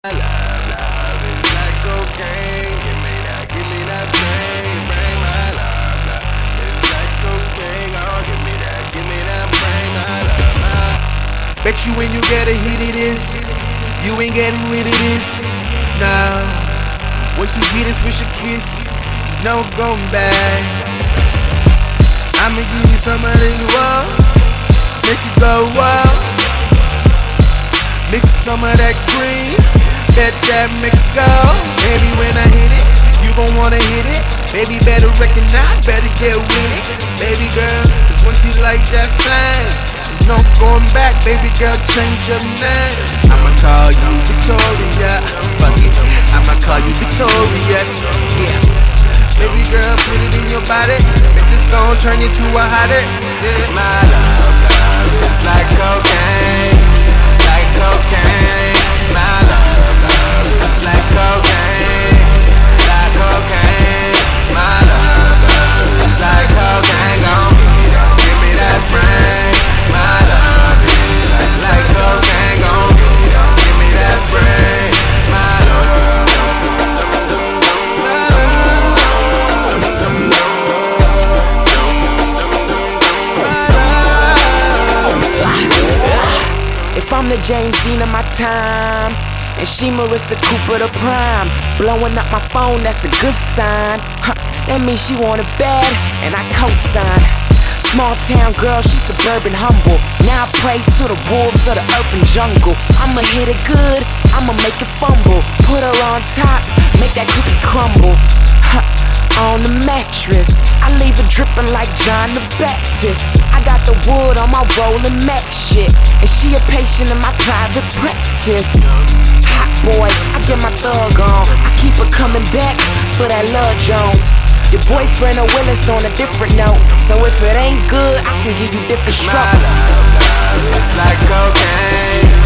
Love is like cocaine. Give me that brain, my love. It's like cocaine. Oh, give me that brain, my love. Bet you when you get a hit of this, you ain't getting rid of this. Nah, once you get this with your kiss, there's no going back. I'ma give you some of this wild, make you go wild. Mix some of that cream, bet that make it go. Baby, when I hit it, you gon' wanna hit it. Baby, better recognize, better get with it. Baby girl, cause once you like that flame, there's no going back. Baby girl, change your name. I'ma call you Victoria, fuck it, I'ma call you Victorious, yeah. Baby girl, put it in your body, make this gon' turn you to a hotter, yeah. My love is like cocaine. Cocaine, my love is like cocaine, my love is like cocaine. Gon' give me that brain, my love is like cocaine. Gon' give me that brain, my love. If I'm the James Dean of my time, and she Marissa Cooper the prime, blowing up my phone, that's a good sign. That means she want it bad, and I co-sign. Small town girl, she suburban humble. Now I pray to the wolves of the urban jungle. I'ma hit it good, I'ma make it fumble. Put her on top, make that cookie crumble. On the mattress, I leave it dripping like John the Baptist. I got the wood on my rolling Mac shit, and she a patient in my private practice. Hot boy, I get my thug on. I keep her coming back for that Love Jones. Your boyfriend or Willis on a different note, so if it ain't good, I can give you different strokes. My love is like cocaine.